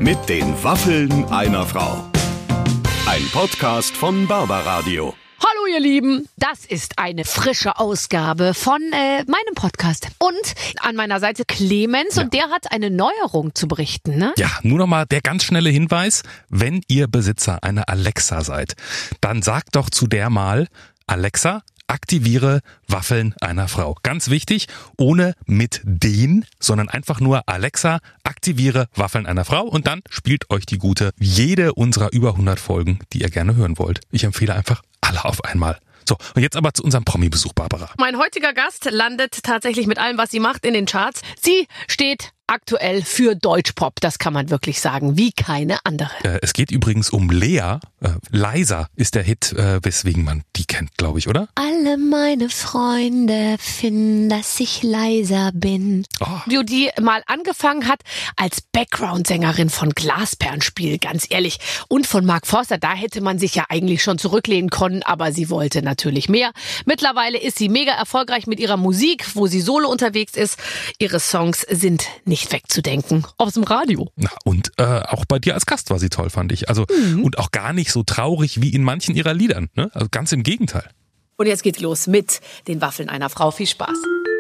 Mit den Waffeln einer Frau. Ein Podcast von Barbaradio. Hallo ihr Lieben, das ist eine frische Ausgabe von meinem Podcast. Und an meiner Seite Clemens und der hat eine Neuerung zu berichten, ne? Ja, nur noch mal der ganz schnelle Hinweis, wenn ihr Besitzer einer Alexa seid, dann sagt doch zu der mal, Alexa, aktiviere Waffeln einer Frau. Ganz wichtig, ohne mit den, sondern einfach nur Alexa, aktiviere Waffeln einer Frau und dann spielt euch die gute jede unserer über 100 Folgen, die ihr gerne hören wollt. Ich empfehle einfach alle auf einmal. So, und jetzt aber zu unserem Promi-Besuch, Barbara. Mein heutiger Gast landet tatsächlich mit allem, was sie macht, in den Charts. Sie steht aktuell für Deutschpop, das kann man wirklich sagen, wie keine andere. Es geht übrigens um Lea. Leiser ist der Hit, weswegen man die kennt, glaube ich, oder? Alle meine Freunde finden, dass ich leiser bin. Oh. Die mal angefangen hat als Background-Sängerin von Glasperlenspiel, ganz ehrlich. Und von Mark Forster, da hätte man sich ja eigentlich schon zurücklehnen können, aber sie wollte natürlich mehr. Mittlerweile ist sie mega erfolgreich mit ihrer Musik, wo sie solo unterwegs ist. Ihre Songs sind nicht wegzudenken aus dem Radio. Na, und auch bei dir als Gast war sie toll, fand ich. Also und auch gar nicht so traurig wie in manchen ihrer Liedern. Ne? Also ganz im Gegenteil. Und jetzt geht's los mit den Waffeln einer Frau. Viel Spaß.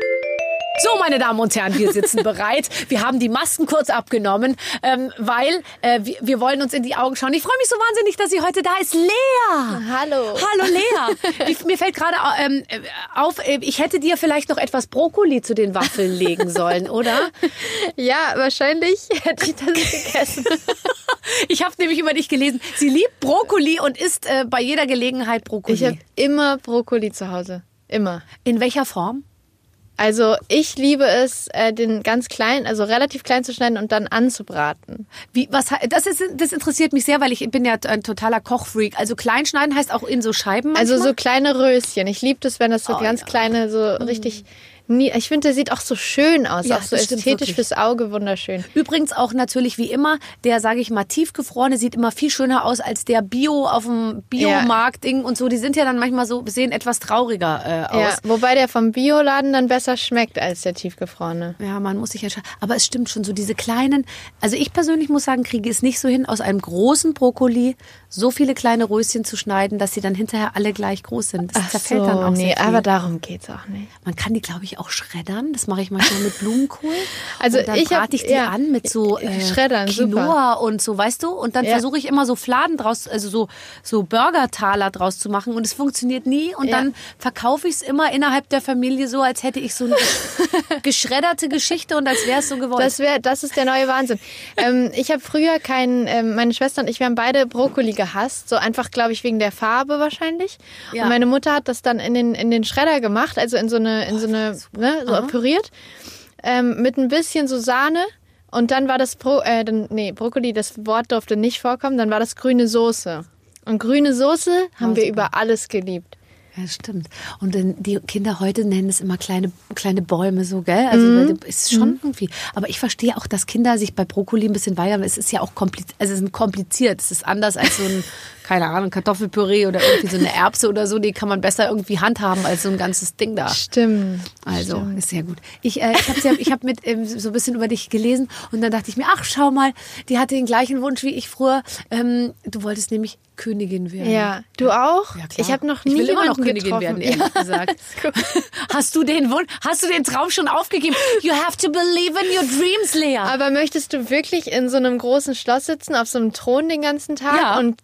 So, meine Damen und Herren, wir sitzen bereit. Wir haben die Masken kurz abgenommen, weil wir wollen uns in die Augen schauen. Ich freue mich so wahnsinnig, dass sie heute da ist. Lea! Hallo. Hallo, Lea. Mir fällt gerade auf, ich hätte dir vielleicht noch etwas Brokkoli zu den Waffeln legen sollen, oder? Ja, wahrscheinlich hätte ich das gegessen. Ich habe nämlich über dich gelesen, sie liebt Brokkoli und isst bei jeder Gelegenheit Brokkoli. Ich habe immer Brokkoli zu Hause. Immer. In welcher Form? Also ich liebe es, den ganz klein, also relativ klein zu schneiden und dann anzubraten. Das interessiert mich sehr, weil ich bin ja ein totaler Kochfreak. Also klein schneiden heißt auch in so Scheiben manchmal? Also so kleine Röschen. Ich liebe das, wenn das so ganz kleine, so richtig... Ich finde, der sieht auch so schön aus, ja, auch so ästhetisch fürs Auge wunderschön. Übrigens auch natürlich wie immer, der, sage ich mal, tiefgefrorene sieht immer viel schöner aus als der Bio auf dem Biomarkt-Ding und so. Die sind ja dann manchmal so, sehen etwas trauriger aus. Ja, wobei der vom Bioladen dann besser schmeckt als der tiefgefrorene. Ja, man muss sich entscheiden. Aber es stimmt schon, so diese kleinen, also ich persönlich muss sagen, kriege es nicht so hin, aus einem großen Brokkoli so viele kleine Röschen zu schneiden, dass sie dann hinterher alle gleich groß sind. Das zerfällt dann auch sehr viel. Aber darum geht's auch nicht. Man kann die, glaube ich, auch schreddern. Das mache ich manchmal mit Blumenkohl. Also und dann brate ich die an mit so Schreddern, Quinoa super. und so, weißt du? Und dann versuche ich immer so Fladen draus, also so Burgertaler draus zu machen. Und es funktioniert nie. Und dann verkaufe ich es immer innerhalb der Familie so, als hätte ich so eine geschredderte Geschichte und als wäre es so gewollt. Das ist der neue Wahnsinn. Ich habe früher meine Schwester und ich, wir haben beide Brokkoli gehasst. So einfach, glaube ich, wegen der Farbe wahrscheinlich. Ja. Und meine Mutter hat das dann in den Schredder gemacht, also in so eine so püriert, mit ein bisschen so Sahne und dann war das Brokkoli, das Wort durfte nicht vorkommen, dann war das grüne Soße. Und grüne Soße haben wir über alles geliebt. Ja, stimmt. Und die Kinder heute nennen es immer kleine Bäume so, gell? Also ist schon irgendwie. Aber ich verstehe auch, dass Kinder sich bei Brokkoli ein bisschen weigern. Es ist ja auch kompliziert. Es ist anders als so ein, keine Ahnung, Kartoffelpüree oder irgendwie so eine Erbse oder so. Die kann man besser irgendwie handhaben als so ein ganzes Ding da. Stimmt. Also, ist sehr gut. Ich hab mit so ein bisschen über dich gelesen und dann dachte ich mir, ach, schau mal, die hatte den gleichen Wunsch wie ich früher. Du wolltest nämlich Königin werden. Ja, du auch? Ja, klar. Ich habe noch nie jemanden Königin getroffen. werden, ehrlich gesagt. Hast du den Traum schon aufgegeben? You have to believe in your dreams, Lea. Aber möchtest du wirklich in so einem großen Schloss sitzen, auf so einem Thron den ganzen Tag? Ja. Und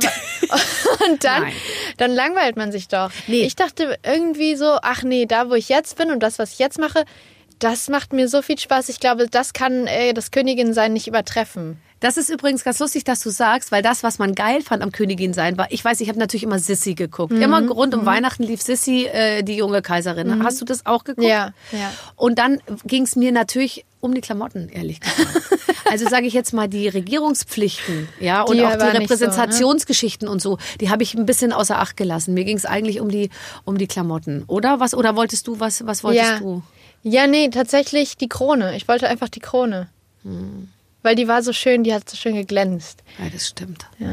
dann langweilt man sich doch. Nee. Ich dachte irgendwie so, ach nee, da wo ich jetzt bin und das, was ich jetzt mache, das macht mir so viel Spaß. Ich glaube, das kann das Königin-Sein nicht übertreffen. Das ist übrigens ganz lustig, dass du sagst, weil das, was man geil fand am Königin sein, war, ich habe natürlich immer Sissi geguckt. Immer rund um Weihnachten lief Sissi, die junge Kaiserin. Hast du das auch geguckt? Ja. Und dann ging es mir natürlich um die Klamotten, ehrlich gesagt. Also sage ich jetzt mal die Regierungspflichten, ja, und auch die Repräsentationsgeschichten und so, die habe ich ein bisschen außer Acht gelassen. Mir ging es eigentlich um die Klamotten, oder? Oder wolltest du, was wolltest du? Ja, nee, tatsächlich die Krone. Ich wollte einfach die Krone. Weil die war so schön, die hat so schön geglänzt. Ja, das stimmt. Ja.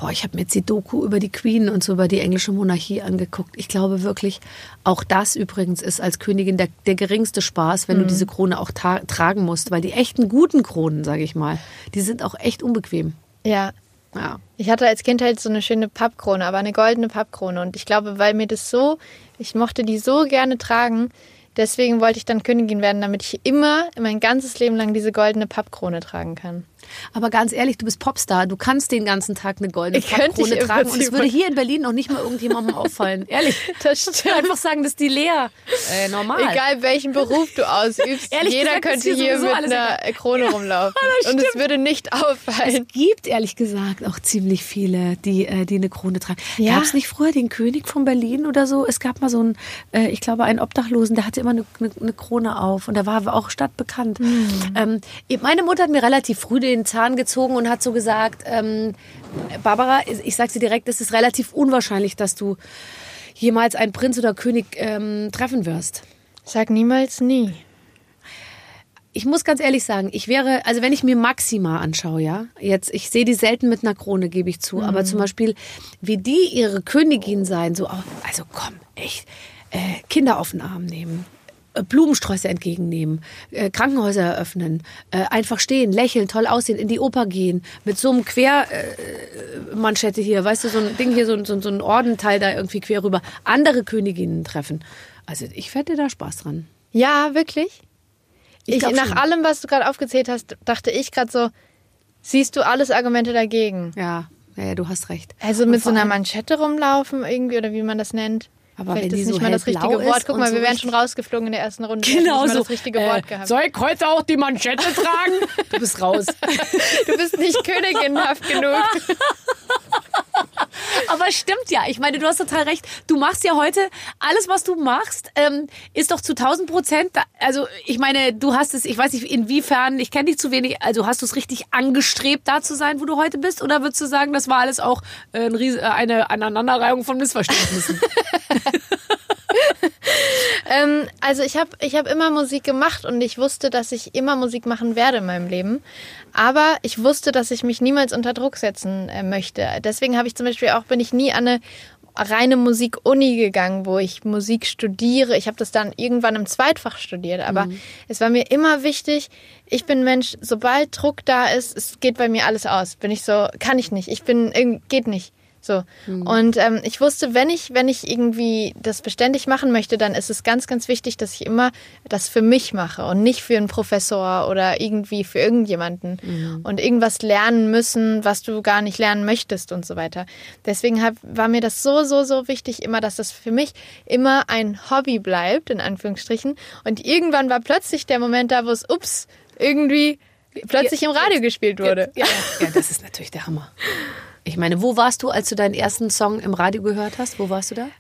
Ich habe mir jetzt die Doku über die Queen und so über die englische Monarchie angeguckt. Ich glaube wirklich, auch das übrigens ist als Königin der geringste Spaß, wenn du diese Krone auch tragen musst. Weil die echten guten Kronen, sage ich mal, die sind auch echt unbequem. Ja. Ich hatte als Kind halt so eine schöne Pappkrone, aber eine goldene Pappkrone. Und ich glaube, weil mir ich mochte die so gerne tragen, deswegen wollte ich dann Königin werden, damit ich immer, mein ganzes Leben lang diese goldene Pappkrone tragen kann. Aber ganz ehrlich, du bist Popstar. Du kannst den ganzen Tag eine goldene Pappkrone tragen. Und es würde hier in Berlin noch nicht mal irgendjemandem auffallen. Ehrlich. Das stimmt. Einfach sagen, das ist die Lea. Normal. Egal, welchen Beruf du ausübst. Ehrlich jeder gesagt, könnte hier mit einer Krone rumlaufen. Und es würde nicht auffallen. Es gibt, ehrlich gesagt, auch ziemlich viele, die eine Krone tragen. Ja? Gab es nicht früher den König von Berlin oder so? Es gab mal so einen, ich glaube, einen Obdachlosen, der hatte immer eine Krone auf. Und der war auch stadtbekannt. Meine Mutter hat mir relativ früh den Zahn gezogen und hat so gesagt, Barbara, ich sag dir direkt, es ist relativ unwahrscheinlich, dass du jemals einen Prinz oder König treffen wirst. Sag niemals nie. Ich muss ganz ehrlich sagen, also wenn ich mir Maxima anschaue, ja, ich sehe die selten mit einer Krone, gebe ich zu, aber zum Beispiel, wie die ihre Königin sein, also komm, echt, Kinder auf den Arm nehmen. Blumensträuße entgegennehmen, Krankenhäuser eröffnen, einfach stehen, lächeln, toll aussehen, in die Oper gehen, mit so einem Quermanschette hier, weißt du, so ein Ding hier, so ein Ordenteil da irgendwie quer rüber, andere Königinnen treffen. Also ich hätte da Spaß dran. Ja, wirklich? Nach schon. allem, was du gerade aufgezählt hast, dachte ich gerade so, siehst du alles Argumente dagegen? Ja, du hast recht. Also mit so einer Manschette rumlaufen irgendwie oder wie man das nennt. Aber vielleicht wenn die ist nicht so mal das richtige hellblau Wort. ist Guck und mal, so wir wären richtig- schon rausgeflogen in der ersten Runde. Genau Wir hätten nicht so. mal das richtige Wort gehabt. Soll ich heute auch die Manschette tragen? Du bist raus. Du bist nicht königinhaft genug. Aber stimmt ja. Ich meine, du hast total recht. Du machst ja heute, alles, was du machst, ist doch zu 1000%. Also ich meine, du hast es, ich weiß nicht inwiefern, ich kenne dich zu wenig, also hast du es richtig angestrebt, da zu sein, wo du heute bist? Oder würdest du sagen, das war alles auch eine Aneinanderreihung von Missverständnissen? Also ich hab immer Musik gemacht und ich wusste, dass ich immer Musik machen werde in meinem Leben. Aber ich wusste, dass ich mich niemals unter Druck setzen möchte. Deswegen bin ich nie an eine reine Musik-Uni gegangen, wo ich Musik studiere. Ich habe das dann irgendwann im Zweitfach studiert. Aber es war mir immer wichtig, ich bin ein Mensch, sobald Druck da ist, es geht bei mir alles aus. Bin ich so, kann ich nicht. Geht nicht. So. Und ich wusste, wenn ich irgendwie das beständig machen möchte, dann ist es ganz, ganz wichtig, dass ich immer das für mich mache und nicht für einen Professor oder irgendwie für irgendjemanden und irgendwas lernen müssen, was du gar nicht lernen möchtest und so weiter. Deswegen war mir das so, so, so wichtig immer, dass das für mich immer ein Hobby bleibt, in Anführungsstrichen. Und irgendwann war plötzlich der Moment da, wo es, irgendwie plötzlich im Radio gespielt wurde. Ja, das ist natürlich der Hammer. Ich meine, wo warst du, als du deinen ersten Song im Radio gehört hast? Wo warst du da?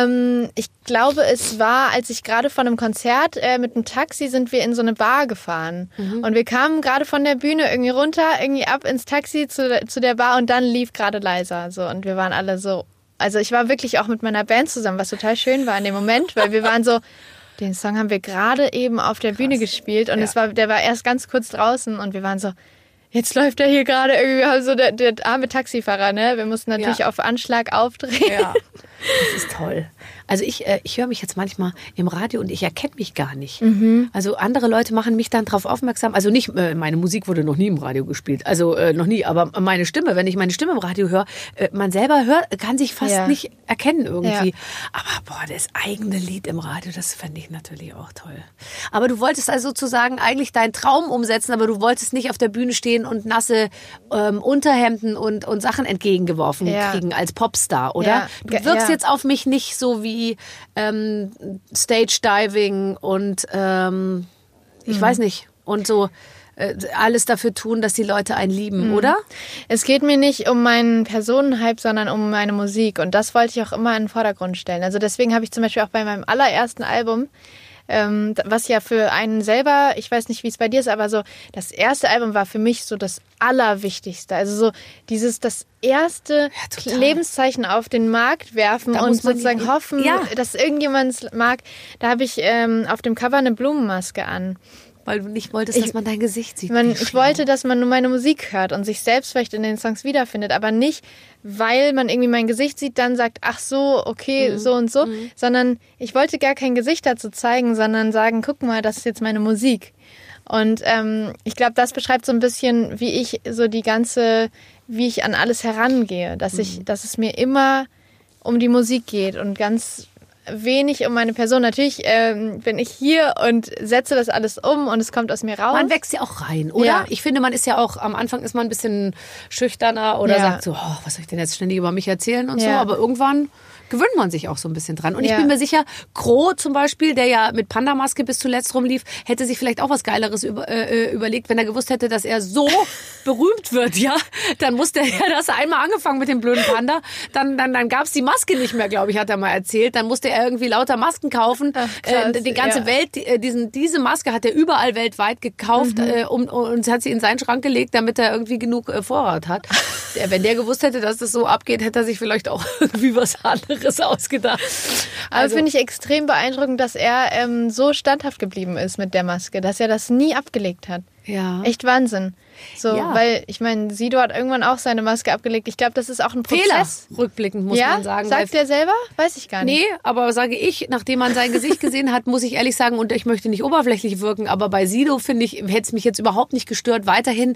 Ich glaube, es war, als ich gerade von einem Konzert mit einem Taxi sind wir in so eine Bar gefahren. Und wir kamen gerade von der Bühne irgendwie runter, irgendwie ab ins Taxi zu der Bar und dann lief gerade leiser. So. Und wir waren alle so, also ich war wirklich auch mit meiner Band zusammen, was total schön war in dem Moment, weil wir waren so, den Song haben wir gerade eben auf der Bühne gespielt und der war erst ganz kurz draußen und wir waren so, jetzt läuft er hier gerade irgendwie, wir haben so der arme Taxifahrer, ne? Wir mussten natürlich auf Anschlag aufdrehen. Ja, das ist toll. Also ich höre mich jetzt manchmal im Radio und ich erkenne mich gar nicht. Also andere Leute machen mich dann darauf aufmerksam. Also nicht, meine Musik wurde noch nie im Radio gespielt. Also noch nie, aber meine Stimme, wenn ich meine Stimme im Radio höre, man selber kann sich fast nicht erkennen irgendwie. Ja. Aber das eigene Lied im Radio, das fände ich natürlich auch toll. Aber du wolltest also sozusagen eigentlich deinen Traum umsetzen, aber du wolltest nicht auf der Bühne stehen und nasse Unterhemden und Sachen entgegengeworfen kriegen als Popstar, oder? Ja. Du wirkst jetzt auf mich nicht so wie Stage Diving und ich weiß nicht und so alles dafür tun, dass die Leute einen lieben, oder? Es geht mir nicht um meinen Personenhype, sondern um meine Musik und das wollte ich auch immer in den Vordergrund stellen. Also deswegen habe ich zum Beispiel auch bei meinem allerersten Album, was ja für einen selber, ich weiß nicht, wie es bei dir ist, aber so das erste Album war für mich so das Allerwichtigste. Also so das erste Lebenszeichen auf den Markt werfen und sozusagen hoffen, dass irgendjemand es mag. Da habe ich auf dem Cover eine Blumenmaske an. Weil du nicht wolltest, dass man dein Gesicht sieht. Ich wollte, dass man nur meine Musik hört und sich selbst vielleicht in den Songs wiederfindet, aber nicht, weil man irgendwie mein Gesicht sieht, dann sagt, ach so, okay, so und so, sondern ich wollte gar kein Gesicht dazu zeigen, sondern sagen, guck mal, das ist jetzt meine Musik. Und ich glaube, das beschreibt so ein bisschen, wie ich so wie ich an alles herangehe, dass es mir immer um die Musik geht und ganz wenig um meine Person. Natürlich bin ich hier und setze das alles um und es kommt aus mir raus. Man wächst ja auch rein, oder? Ja. Ich finde, man ist ja auch, am Anfang ist man ein bisschen schüchterner oder sagt so, was soll ich denn jetzt ständig über mich erzählen und so, aber irgendwann gewöhnt man sich auch so ein bisschen dran. Und ich bin mir sicher, Crow zum Beispiel, der ja mit Panda-Maske bis zuletzt rumlief, hätte sich vielleicht auch was Geileres überlegt, wenn er gewusst hätte, dass er so berühmt wird, ja. Dann musste er das einmal angefangen mit dem blöden Panda. Dann gab es die Maske nicht mehr, glaube ich, hat er mal erzählt. Dann musste er irgendwie lauter Masken kaufen. Ach, krass, die ganze Welt, diese Maske hat er überall weltweit gekauft und hat sie in seinen Schrank gelegt, damit er irgendwie genug Vorrat hat. Wenn der gewusst hätte, dass das so abgeht, hätte er sich vielleicht auch irgendwie was anderes ausgedacht. Also finde ich extrem beeindruckend, dass er so standhaft geblieben ist mit der Maske, dass er das nie abgelegt hat. Ja. Echt Wahnsinn. So, weil, ich meine, Sido hat irgendwann auch seine Maske abgelegt. Ich glaube, das ist auch ein Prozess. Fehler, rückblickend muss man sagen. Sagt der selber? Weiß ich gar nicht. Nee, aber sage ich, nachdem man sein Gesicht gesehen hat, muss ich ehrlich sagen, und ich möchte nicht oberflächlich wirken, aber bei Sido, finde ich, hätte es mich jetzt überhaupt nicht gestört, weiterhin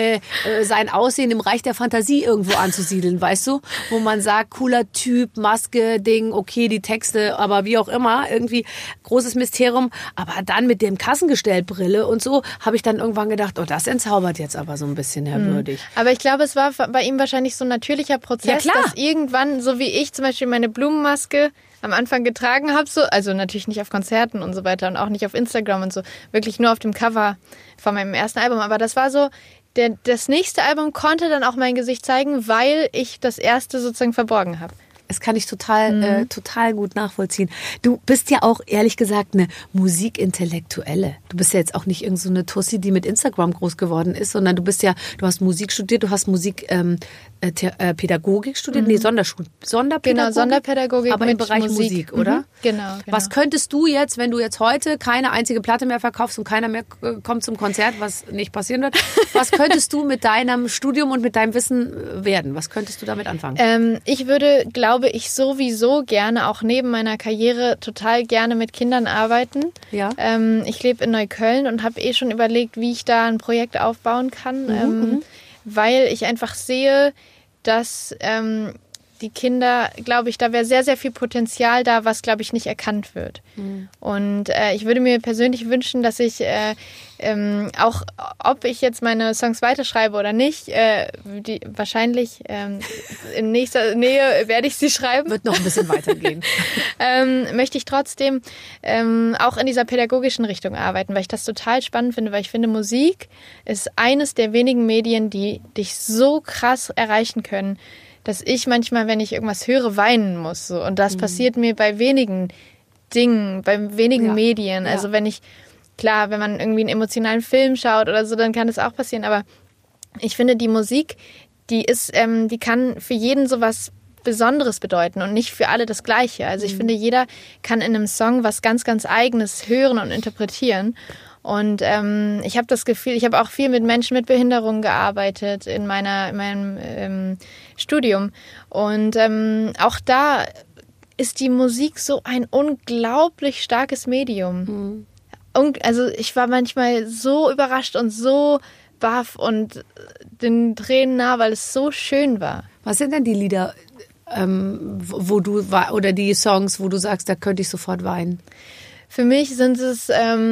sein Aussehen im Reich der Fantasie irgendwo anzusiedeln, weißt du? Wo man sagt, cooler Typ, Maske, Ding, okay, die Texte, aber wie auch immer, irgendwie großes Mysterium. Aber dann mit dem Kassengestellbrille und so, habe ich dann irgendwann gedacht, oh, das entzaubert jetzt aber so ein bisschen herrwürdig. Aber ich glaube, es war bei ihm wahrscheinlich so ein natürlicher Prozess, dass irgendwann, so wie ich zum Beispiel meine Blumenmaske am Anfang getragen habe, so, also natürlich nicht auf Konzerten und so weiter und auch nicht auf Instagram und so, wirklich nur auf dem Cover von meinem ersten Album. Aber das war so, das nächste Album konnte dann auch mein Gesicht zeigen, weil ich das erste sozusagen verborgen habe. Das kann ich total gut nachvollziehen. Du bist ja auch, ehrlich gesagt, eine Musikintellektuelle. Du bist ja jetzt auch nicht irgend so eine Tussi, die mit Instagram groß geworden ist, sondern du hast Musik studiert, du hast Pädagogik studiert, Sonderpädagogik. Genau, Sonderpädagogik aber im Bereich Musik, oder? Genau. Was könntest du jetzt, wenn du jetzt heute keine einzige Platte mehr verkaufst und keiner mehr kommt zum Konzert, was nicht passieren wird, was könntest du mit deinem Studium und mit deinem Wissen werden? Was könntest du damit anfangen? Ich würde, glaube ich, sowieso gerne, auch neben meiner Karriere, total gerne mit Kindern arbeiten. Ja. Ich lebe in Neukölln und habe schon überlegt, wie ich da ein Projekt aufbauen kann, weil ich einfach sehe, dass die Kinder, glaube ich, da wäre sehr, sehr viel Potenzial da, was, glaube ich, nicht erkannt wird. Und ich würde mir persönlich wünschen, dass ich auch, ob ich jetzt meine Songs weiterschreibe oder nicht, wahrscheinlich in nächster Nähe werde ich sie schreiben. Wird noch ein bisschen weitergehen. Möchte ich trotzdem auch in dieser pädagogischen Richtung arbeiten, weil ich das total spannend finde, weil ich finde, Musik ist eines der wenigen Medien, die dich so krass erreichen können, dass ich manchmal, wenn ich irgendwas höre, weinen muss. So. Und das passiert mir bei wenigen Dingen, bei wenigen Medien. Ja. Also wenn man irgendwie einen emotionalen Film schaut oder so, dann kann das auch passieren. Aber ich finde, die Musik, die kann für jeden sowas Besonderes bedeuten und nicht für alle das Gleiche. Also ich finde, jeder kann in einem Song was ganz, ganz Eigenes hören und interpretieren. Und ich habe das Gefühl, ich habe auch viel mit Menschen mit Behinderung gearbeitet in meinem Studium. Und auch da ist die Musik so ein unglaublich starkes Medium. Und, also ich war manchmal so überrascht und so baff und den Tränen nah, weil es so schön war. Was sind denn die Lieder, oder die Songs, wo du sagst, da könnte ich sofort weinen? Für mich sind es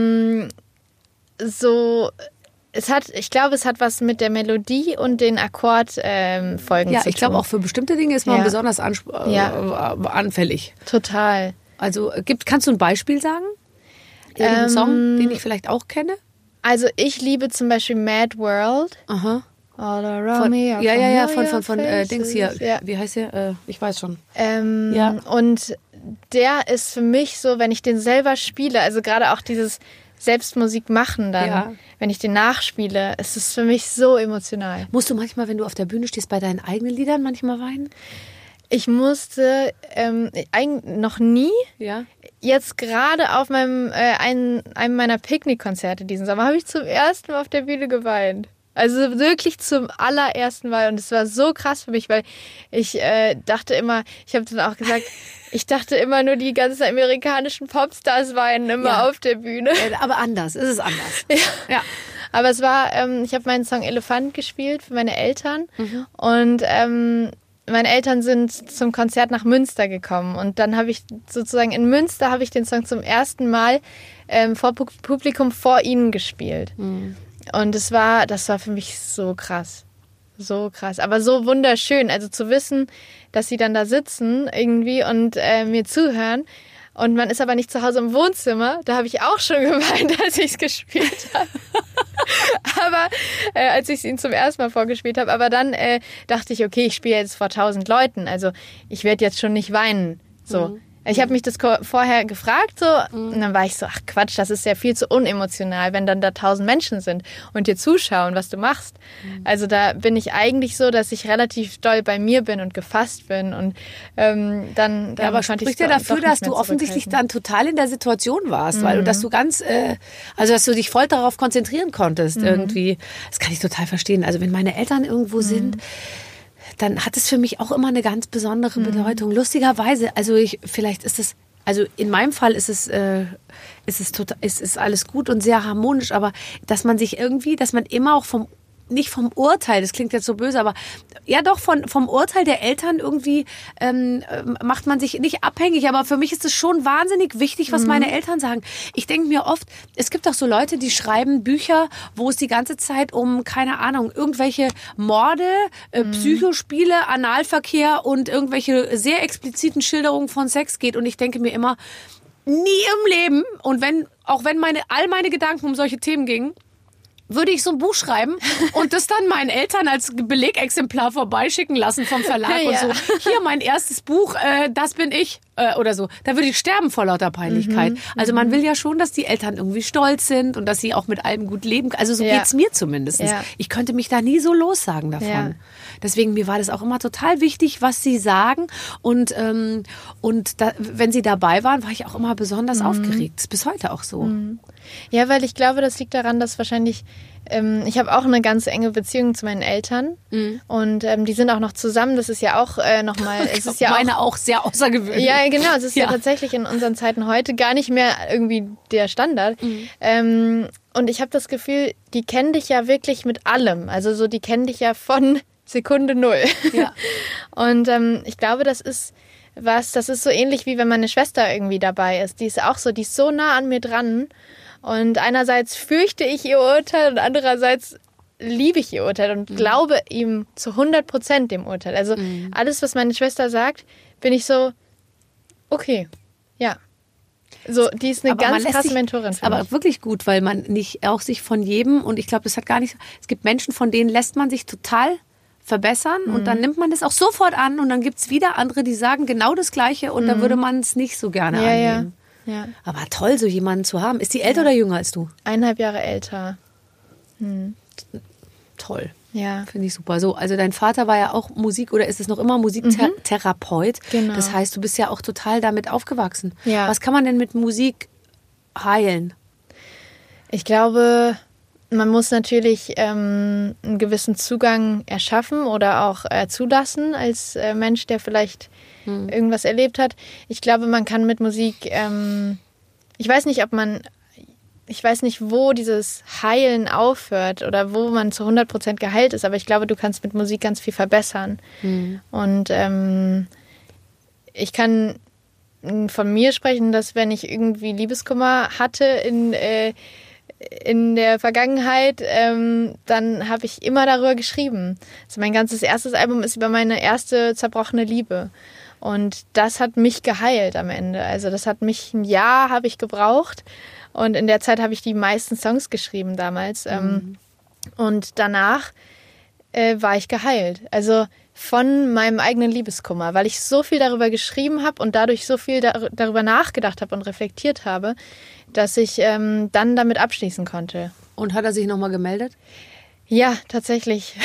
ich glaube, es hat was mit der Melodie und den Akkordfolgen zu tun. Ja, ich glaube auch für bestimmte Dinge ist man besonders anfällig. Total. Also kannst du ein Beispiel sagen? Irgendeinen Song, den ich vielleicht auch kenne? Also ich liebe zum Beispiel Mad World. Aha. All around me. Von Dings hier. Ja. Wie heißt der? Ich weiß schon. Und der ist für mich so, wenn ich den selber spiele, also gerade auch dieses Selbstmusik machen dann, wenn ich den nachspiele, ist es für mich so emotional. Musst du manchmal, wenn du auf der Bühne stehst, bei deinen eigenen Liedern manchmal weinen? Ich musste noch nie. Ja. jetzt gerade auf einem meiner Picknickkonzerte diesen Sommer habe ich zum ersten Mal auf der Bühne geweint. Also wirklich zum allerersten Mal. Und es war so krass für mich, weil ich dachte immer, ich habe dann auch gesagt, ich dachte immer nur, die ganzen amerikanischen Popstars weinen immer auf der Bühne. Aber anders, es ist anders. Ja. Aber es war, ich habe meinen Song Elefant gespielt für meine Eltern. Und meine Eltern sind zum Konzert nach Münster gekommen. Und dann habe ich sozusagen in Münster habe ich den Song zum ersten Mal vor Publikum vor ihnen gespielt. Und das war für mich so krass. So krass. Aber so wunderschön. Also zu wissen, dass sie dann da sitzen irgendwie und mir zuhören. Und man ist aber nicht zu Hause im Wohnzimmer. Da habe ich auch schon geweint, als ich es gespielt habe. Aber als ich es ihnen zum ersten Mal vorgespielt habe. Aber dann dachte ich, okay, ich spiele jetzt vor 1000 Leuten. Also ich werde jetzt schon nicht weinen. So. Ich habe mich das vorher gefragt so, und dann war ich so, ach Quatsch, das ist ja viel zu unemotional, wenn dann da 1000 Menschen sind und dir zuschauen, was du machst. Also da bin ich eigentlich so, dass ich relativ doll bei mir bin und gefasst bin und dann aber spricht ja dafür, dass du offensichtlich dann total in der Situation warst, weil dass du dass du dich voll darauf konzentrieren konntest irgendwie. Das kann ich total verstehen. Also wenn meine Eltern irgendwo sind, dann hat es für mich auch immer eine ganz besondere Bedeutung. Lustigerweise, vielleicht ist es, also in meinem Fall ist es alles gut und sehr harmonisch, aber dass man immer auch nicht vom Urteil, das klingt jetzt so böse, aber ja doch vom Urteil der Eltern irgendwie macht man sich nicht abhängig, aber für mich ist es schon wahnsinnig wichtig, was meine Eltern sagen. Ich denke mir oft, es gibt auch so Leute, die schreiben Bücher, wo es die ganze Zeit um, keine Ahnung, irgendwelche Morde, Psychospiele, Analverkehr und irgendwelche sehr expliziten Schilderungen von Sex geht und ich denke mir immer, nie im Leben und wenn all meine Gedanken um solche Themen gingen, würde ich so ein Buch schreiben und das dann meinen Eltern als Belegexemplar vorbeischicken lassen vom Verlag und so. Hier mein erstes Buch, das bin ich oder so. Da würde ich sterben vor lauter Peinlichkeit. Also man will ja schon, dass die Eltern irgendwie stolz sind und dass sie auch mit allem gut leben. Also so geht's mir zumindest. Ja. Ich könnte mich da nie so lossagen davon. Ja. Deswegen, mir war das auch immer total wichtig, was sie sagen und wenn sie dabei waren, war ich auch immer besonders aufgeregt. Das ist bis heute auch so. Ja, weil ich glaube, das liegt daran, dass wahrscheinlich, ich habe auch eine ganz enge Beziehung zu meinen Eltern und die sind auch noch zusammen. Das ist ja auch nochmal, es ist ja meine auch sehr außergewöhnlich. Ja, genau, es ist ja tatsächlich in unseren Zeiten heute gar nicht mehr irgendwie der Standard. Und ich habe das Gefühl, die kennen dich ja wirklich mit allem. Also so, die kennen dich ja von Sekunde 0. Ja. Und ich glaube, das ist so ähnlich wie wenn meine Schwester irgendwie dabei ist. Die ist auch so, die ist so nah an mir dran. Und einerseits fürchte ich ihr Urteil und andererseits liebe ich ihr Urteil und glaube ihm zu 100% dem Urteil. Also alles, was meine Schwester sagt, bin ich so, okay, ja. So, die ist eine ganz krasse Mentorin für mich. Aber wirklich gut, weil man nicht auch sich von jedem, und ich glaube, es gibt Menschen, von denen lässt man sich total verbessern und dann nimmt man das auch sofort an und dann gibt's wieder andere, die sagen genau das Gleiche und da würde man es nicht so gerne annehmen. Ja. Aber toll, so jemanden zu haben. Ist die älter oder jünger als du? 1,5 Jahre älter. Toll. Ja. Finde ich super. So, also dein Vater war ja auch oder ist es noch immer Musiktherapeut. Genau. Das heißt, du bist ja auch total damit aufgewachsen. Ja. Was kann man denn mit Musik heilen? Ich glaube, man muss natürlich einen gewissen Zugang erschaffen oder auch zulassen als Mensch, der vielleicht irgendwas erlebt hat. Ich glaube, man kann mit Musik, ich weiß nicht, wo dieses Heilen aufhört oder wo man zu 100% geheilt ist, aber ich glaube, du kannst mit Musik ganz viel verbessern. Und ich kann von mir sprechen, dass wenn ich irgendwie Liebeskummer hatte in der Vergangenheit, dann habe ich immer darüber geschrieben. Also mein ganzes erstes Album ist über meine erste zerbrochene Liebe. Und das hat mich geheilt am Ende. Also das hat mich ein Jahr habe ich gebraucht. Und in der Zeit habe ich die meisten Songs geschrieben damals. Und danach war ich geheilt. Also von meinem eigenen Liebeskummer, weil ich so viel darüber geschrieben habe und dadurch so viel darüber nachgedacht habe und reflektiert habe, dass ich dann damit abschließen konnte. Und hat er sich nochmal gemeldet? Ja, tatsächlich.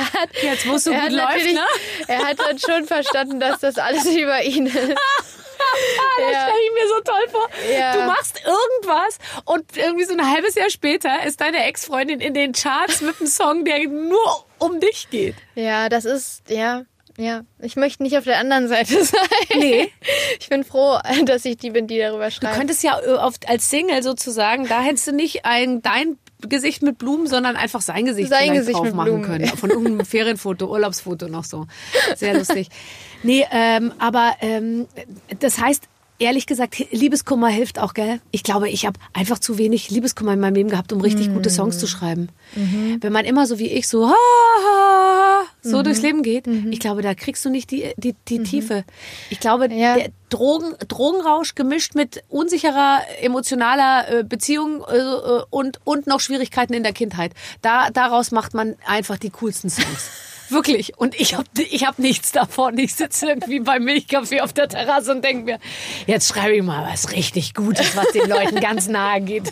Jetzt, wo es so gut läuft, ne? Er hat dann schon verstanden, dass das alles über ihn ist. Das stelle ich mir so toll vor. Ja. Du machst irgendwas und irgendwie so ein halbes Jahr später ist deine Ex-Freundin in den Charts mit einem Song, der nur um dich geht. Ja, das ist, ja. Ich möchte nicht auf der anderen Seite sein. Nee. Ich bin froh, dass ich die bin, die darüber schreibt. Du könntest ja als Single sozusagen, da hättest du nicht dein Gesicht mit Blumen, sondern einfach sein Gesicht Gesicht drauf mit machen Blumen. können. Von irgendeinem Ferienfoto, Urlaubsfoto noch so. Sehr lustig. Nee, aber das heißt, ehrlich gesagt, Liebeskummer hilft auch, gell? Ich glaube, ich habe einfach zu wenig Liebeskummer in meinem Leben gehabt, um richtig gute Songs zu schreiben. Wenn man immer so wie ich so so durchs Leben geht, ich glaube, da kriegst du nicht die Tiefe. Ich glaube, der Drogenrausch gemischt mit unsicherer emotionaler Beziehung und noch Schwierigkeiten in der Kindheit. Daraus macht man einfach die coolsten Songs. Wirklich. Und ich hab nichts davon. Ich sitze irgendwie beim Milchkaffee auf der Terrasse und denke mir, jetzt schreibe ich mal was richtig Gutes, was den Leuten ganz nahe geht.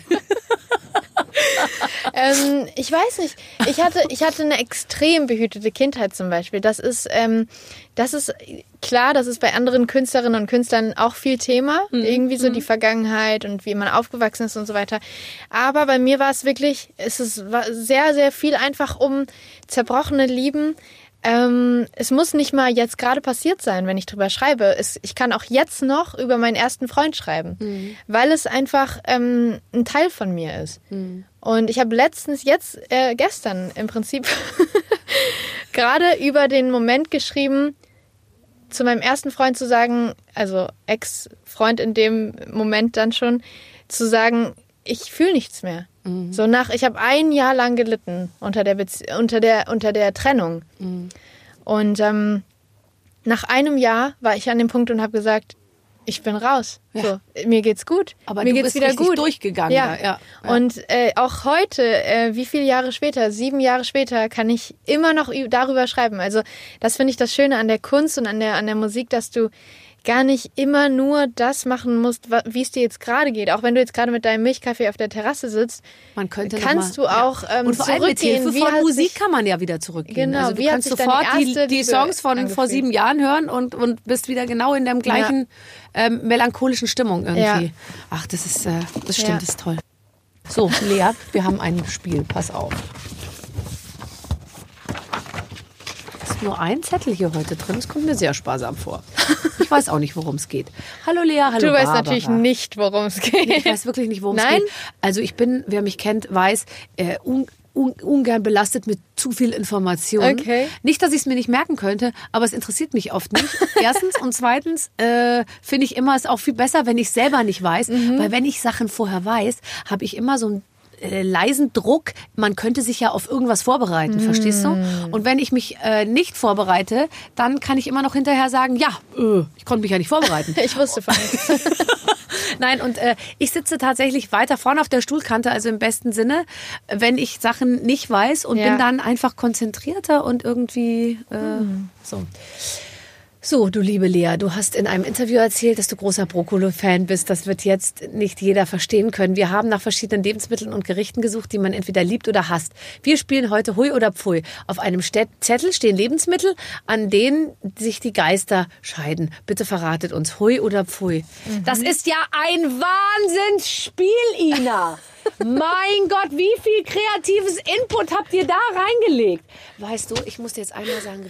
Ich weiß nicht. Ich hatte eine extrem behütete Kindheit zum Beispiel. Das ist klar, das ist bei anderen Künstlerinnen und Künstlern auch viel Thema. Irgendwie so die Vergangenheit und wie man aufgewachsen ist und so weiter. Aber bei mir war es wirklich, war sehr, sehr viel einfach um zerbrochene Lieben. Es muss nicht mal jetzt gerade passiert sein, wenn ich drüber schreibe. Ich kann auch jetzt noch über meinen ersten Freund schreiben, weil es einfach ein Teil von mir ist. Und ich habe gestern im Prinzip gerade über den Moment geschrieben, zu meinem ersten Freund zu sagen, also Ex-Freund in dem Moment dann schon, zu sagen, ich fühle nichts mehr. Ich habe 1 Jahr lang gelitten unter der Trennung. Und nach einem Jahr war ich an dem Punkt und habe gesagt, ich bin raus. Ja. So, mir geht's gut. Aber mir du geht's bist wieder richtig gut. Durchgegangen. Ja. Und auch heute, wie viele Jahre später, 7 Jahre später, kann ich immer noch darüber schreiben. Also das finde ich das Schöne an der Kunst und an der Musik, dass du gar nicht immer nur das machen musst, wie es dir jetzt gerade geht. Auch wenn du jetzt gerade mit deinem Milchkaffee auf der Terrasse sitzt, kannst du auch und vor allem mit Hilfe von Musik kann man ja wieder zurückgehen. Genau, also du kannst sofort die Songs von vor 7 Jahren hören und bist wieder genau in der gleichen melancholischen Stimmung irgendwie. Ja. Ach, das stimmt, das ist toll. So, Lea, wir haben ein Spiel. Pass auf. Nur ein Zettel hier heute drin. Das kommt mir sehr sparsam vor. Ich weiß auch nicht, worum es geht. Hallo Lea, hallo Du weißt Barbara. Natürlich nicht, worum es geht. Ich weiß wirklich nicht, worum es geht. Also ich bin, wer mich kennt, weiß, ungern belastet mit zu viel Information. Okay. Nicht, dass ich es mir nicht merken könnte, aber es interessiert mich oft nicht. Erstens und zweitens finde ich immer es auch viel besser, wenn ich es selber nicht weiß. Weil wenn ich Sachen vorher weiß, habe ich immer so ein leisen Druck, man könnte sich ja auf irgendwas vorbereiten, verstehst du? Und wenn ich mich nicht vorbereite, dann kann ich immer noch hinterher sagen, ich konnte mich ja nicht vorbereiten. Ich wusste von nichts. Nein, und ich sitze tatsächlich weiter vorne auf der Stuhlkante, also im besten Sinne, wenn ich Sachen nicht weiß und bin dann einfach konzentrierter und irgendwie so. So, du liebe Lea, du hast in einem Interview erzählt, dass du großer Brokkoli-Fan bist. Das wird jetzt nicht jeder verstehen können. Wir haben nach verschiedenen Lebensmitteln und Gerichten gesucht, die man entweder liebt oder hasst. Wir spielen heute Hui oder Pfui. Auf einem Zettel stehen Lebensmittel, an denen sich die Geister scheiden. Bitte verratet uns, Hui oder Pfui. Das ist ja ein Wahnsinnsspiel, Ina. Mein Gott, wie viel kreatives Input habt ihr da reingelegt? Weißt du, ich muss dir jetzt einmal sagen,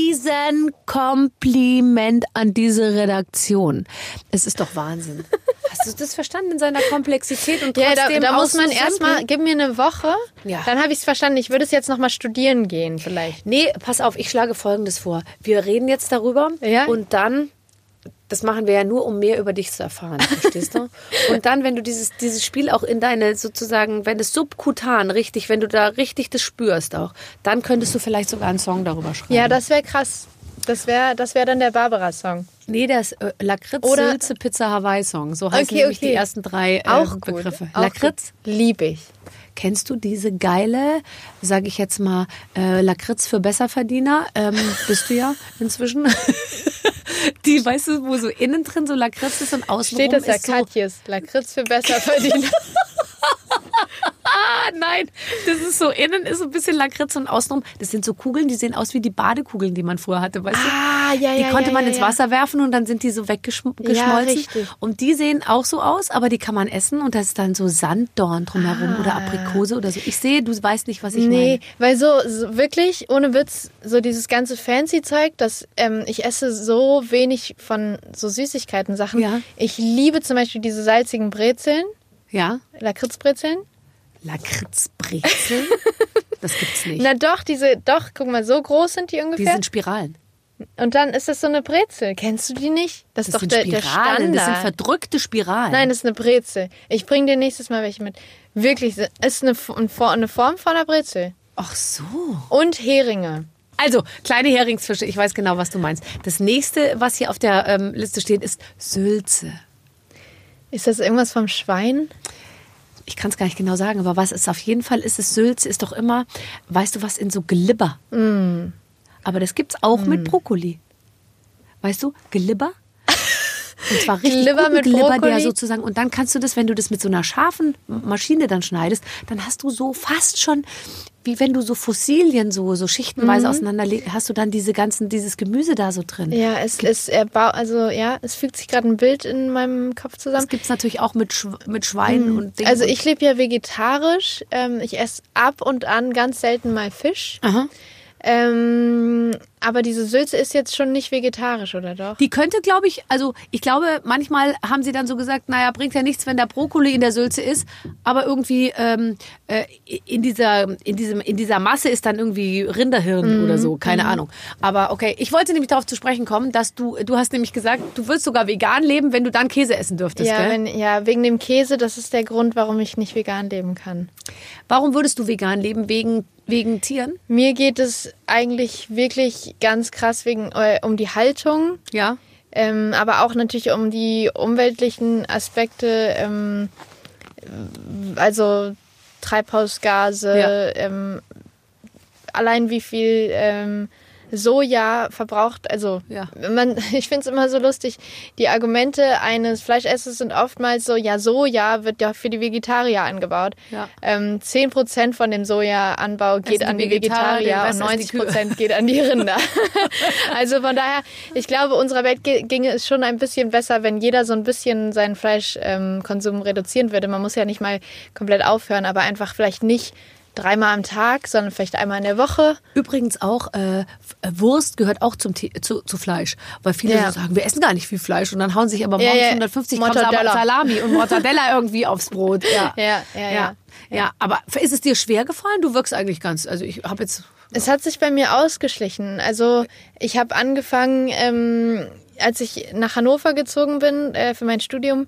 Riesenkompliment an diese Redaktion. Es ist doch Wahnsinn. Hast du das verstanden in seiner Komplexität und trotzdem da muss man erstmal, gib mir eine Woche, dann habe ich es verstanden. Ich würde es jetzt nochmal studieren gehen vielleicht. Nee, pass auf, ich schlage Folgendes vor. Wir reden jetzt darüber und dann... Das machen wir ja nur, um mehr über dich zu erfahren, verstehst du? Und dann, wenn du dieses Spiel auch in deine, sozusagen, wenn es subkutan richtig, wenn du da richtig das spürst auch, dann könntest du vielleicht sogar einen Song darüber schreiben. Ja, das wäre krass. Das wär dann der Barbara-Song. Nee, das Lakritz, Sülze, Pizza, Hawaii-Song. So heißen nämlich die ersten 3 Begriffe. Lakritz? Liebe ich. Kennst du diese geile, sage ich jetzt mal, Lakritz für Besserverdiener? Bist du ja inzwischen. Die, weißt du, wo so innen drin so Lakritz ist und außen steht das ja ist so Katjes, Lakritz für Besserverdiener. Nein, das ist so, innen ist so ein bisschen Lakritz und außenrum, das sind so Kugeln, die sehen aus wie die Badekugeln, die man früher hatte, weißt du? Die konnte man ins Wasser werfen und dann sind die so weggeschmolzen. Ja, richtig. Und die sehen auch so aus, aber die kann man essen und da ist dann so Sanddorn drumherum oder Aprikose oder so. Ich sehe, du weißt nicht, was ich meine. Nee, weil so wirklich, ohne Witz, so dieses ganze Fancy-Zeug, dass ich esse so wenig von so Süßigkeiten-Sachen. Ja. Ich liebe zum Beispiel diese salzigen Brezeln. Ja? Lakritzbrezeln? Lakritzbrezeln? Das gibt's nicht. Na doch, guck mal, so groß sind die ungefähr. Die sind Spiralen. Und dann ist das so eine Brezel. Kennst du die nicht? Das ist doch sind der Spiralen, Standard. das sind verdrückte Spiralen. Nein, das ist eine Brezel. Ich bringe dir nächstes Mal welche mit. Wirklich, ist eine Form von einer Brezel. Ach so. Und Heringe. Also, kleine Heringsfische, ich weiß genau, was du meinst. Das nächste, was hier auf der Liste steht, ist Sülze. Ist das irgendwas vom Schwein? Ich kann es gar nicht genau sagen, aber was ist auf jeden Fall ist es Sülze, ist doch immer, weißt du was, in so Glibber. Mm. Aber das gibt's auch mit Brokkoli. Weißt du, Glibber? Und zwar richtig Glibber guten mit Glibber, Brokkoli? der sozusagen, und dann kannst du das, wenn du das mit so einer scharfen Maschine dann schneidest, dann hast du so fast schon, wie wenn du so Fossilien so schichtenweise auseinanderlegst, hast du dann dieses Gemüse da so drin. Ja, es fügt sich gerade ein Bild in meinem Kopf zusammen. Das gibt's natürlich auch mit Schwein und Dingen. Also ich lebe ja vegetarisch. Ich esse ab und an ganz selten mal Fisch. Aha. Aber diese Sülze ist jetzt schon nicht vegetarisch, oder doch? Die könnte, glaube ich, also ich glaube, manchmal haben sie dann so gesagt, naja, bringt ja nichts, wenn der Brokkoli in der Sülze ist, aber irgendwie in dieser Masse ist dann irgendwie Rinderhirn oder so, keine Ahnung. Aber okay, ich wollte nämlich darauf zu sprechen kommen, dass du hast nämlich gesagt, du würdest sogar vegan leben, wenn du dann Käse essen dürftest, Ja, gell? wegen dem Käse, das ist der Grund, warum ich nicht vegan leben kann. Warum würdest du vegan leben? Wegen Tieren? Mir geht es eigentlich wirklich ganz krass um die Haltung. Ja. Aber auch natürlich um die umweltlichen Aspekte, also Treibhausgase, allein wie viel Soja verbraucht, also ich finde es immer so lustig, die Argumente eines Fleischessers sind oftmals so, ja, Soja wird ja für die Vegetarier angebaut. Ja. 10% von dem Sojaanbau geht an die Vegetarier und 90% geht an die Rinder. Also von daher, ich glaube, unserer Welt ginge es schon ein bisschen besser, wenn jeder so ein bisschen seinen Fleischkonsum reduzieren würde. Man muss ja nicht mal komplett aufhören, aber einfach vielleicht nicht 3-mal am Tag, sondern vielleicht einmal in der Woche. Übrigens auch, Wurst gehört auch zu Fleisch. Weil viele so sagen, wir essen gar nicht viel Fleisch und dann hauen sich aber morgens 150 Gramm Salami und Mortadella irgendwie aufs Brot. Ja, aber ist es dir schwer gefallen? Du wirkst eigentlich ganz, also ich habe jetzt... Es hat sich bei mir ausgeschlichen. Also ich habe angefangen, als ich nach Hannover gezogen bin für mein Studium,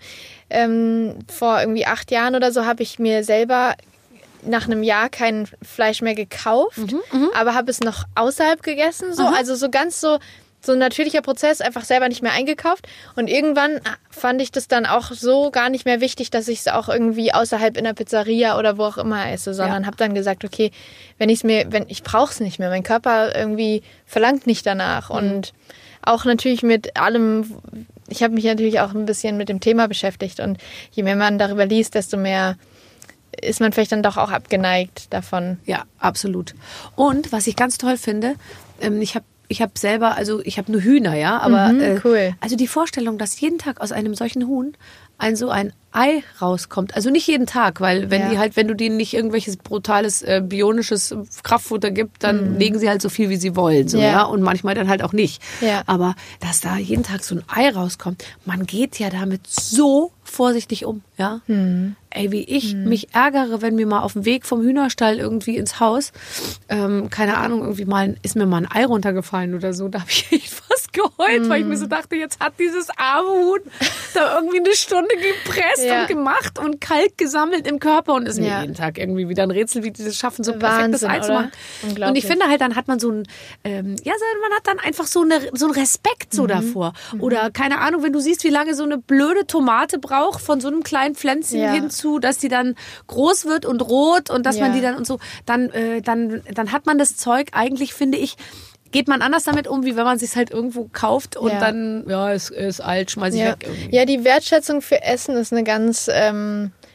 vor irgendwie 8 Jahren oder so, habe ich mir selber nach einem Jahr kein Fleisch mehr gekauft, aber habe es noch außerhalb gegessen. So. Also so ganz so ein natürlicher Prozess, einfach selber nicht mehr eingekauft. Und irgendwann fand ich das dann auch so gar nicht mehr wichtig, dass ich es auch irgendwie außerhalb in der Pizzeria oder wo auch immer esse, sondern habe dann gesagt, okay, ich brauche es nicht mehr. Mein Körper irgendwie verlangt nicht danach. Und auch natürlich mit allem, ich habe mich natürlich auch ein bisschen mit dem Thema beschäftigt. Und je mehr man darüber liest, desto mehr ist man vielleicht dann doch auch abgeneigt davon. Ja, absolut. Und was ich ganz toll finde, ich habe selber, also ich habe nur Hühner, ja, aber cool. Also die Vorstellung, dass jeden Tag aus einem solchen Huhn so ein Ei rauskommt. Also nicht jeden Tag, weil wenn du denen nicht irgendwelches brutales bionisches Kraftfutter gibt, dann legen sie halt so viel, wie sie wollen, so, ja, und manchmal dann halt auch nicht. Ja. Aber dass da jeden Tag so ein Ei rauskommt, man geht ja damit so vorsichtig um, ja. Ey, wie ich mich ärgere, wenn mir mal auf dem Weg vom Hühnerstall irgendwie ins Haus, keine Ahnung, irgendwie ist mir mal ein Ei runtergefallen oder so, da habe ich echt fast geheult, weil ich mir so dachte, jetzt hat dieses arme Huhn da irgendwie eine Stunde gepresst und gemacht und Kalk gesammelt im Körper und ist mir jeden Tag irgendwie wieder ein Rätsel, wie die das schaffen, so ein perfektes Ei zu machen. Und ich finde halt, dann hat man so man hat dann einfach so einen Respekt so davor. Oder keine Ahnung, wenn du siehst, wie lange so eine blöde Tomate braucht, von so einem kleinen Pflänzchen hinzu, dass die dann groß wird und rot und dass man die dann und so, dann hat man das Zeug eigentlich, finde ich, geht man anders damit um, wie wenn man es sich halt irgendwo kauft und dann, es ist alt, schmeiß ich weg. Irgendwie. Ja, die Wertschätzung für Essen ist eine ganz,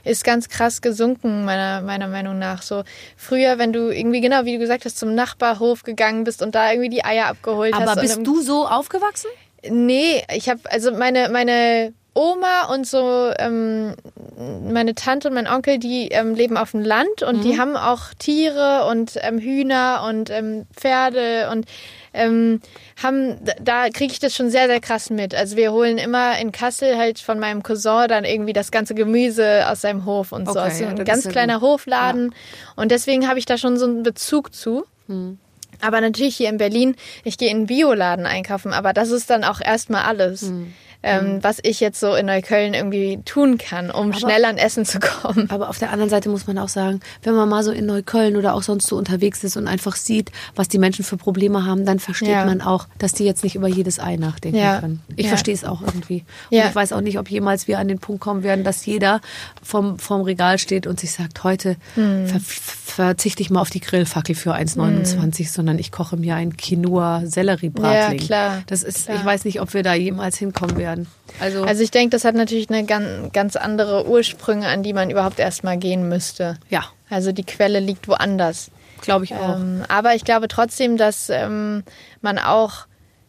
ist ganz krass gesunken, meiner Meinung nach. So früher, wenn du irgendwie, genau wie du gesagt hast, zum Nachbarhof gegangen bist und da irgendwie die Eier abgeholt hast. Aber bist du so aufgewachsen? Nee, ich habe, also meine Oma und so, meine Tante und mein Onkel, die leben auf dem Land und die haben auch Tiere und Hühner und Pferde und da kriege ich das schon sehr, sehr krass mit. Also wir holen immer in Kassel halt von meinem Cousin dann irgendwie das ganze Gemüse aus seinem Hof und so. Also ein ganz kleiner Hofladen. Ja. Und deswegen habe ich da schon so einen Bezug zu. Aber natürlich hier in Berlin, ich gehe in einen Bioladen einkaufen, aber das ist dann auch erstmal alles. Was ich jetzt so in Neukölln irgendwie tun kann, um schnell an Essen zu kommen. Aber auf der anderen Seite muss man auch sagen, wenn man mal so in Neukölln oder auch sonst so unterwegs ist und einfach sieht, was die Menschen für Probleme haben, dann versteht man auch, dass die jetzt nicht über jedes Ei nachdenken können. Ich verstehe es auch irgendwie. Und ich weiß auch nicht, ob jemals wir an den Punkt kommen werden, dass jeder vorm Regal steht und sich sagt, heute verzichte ich mal auf die Grillfackel für 1,29, sondern ich koche mir ein Quinoa-Sellerie-Bratling. Ja, klar. Das ist, ich weiß nicht, ob wir da jemals hinkommen werden. Also ich denke, das hat natürlich eine ganz andere Ursprünge, an die man überhaupt erstmal gehen müsste. Ja. Also die Quelle liegt woanders. Glaube ich auch. Aber ich glaube trotzdem, dass man auch